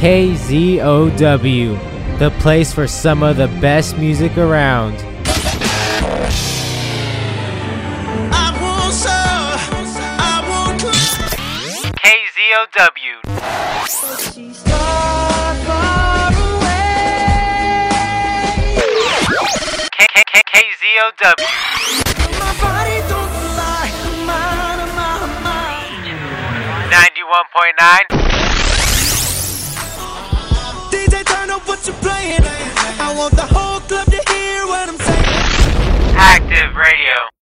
KZOW, the place for some of the best music around. KZOW. KZOW. 91.9. DJ, turn up what you playing. I want the whole club to hear what I'm saying. Active Radio.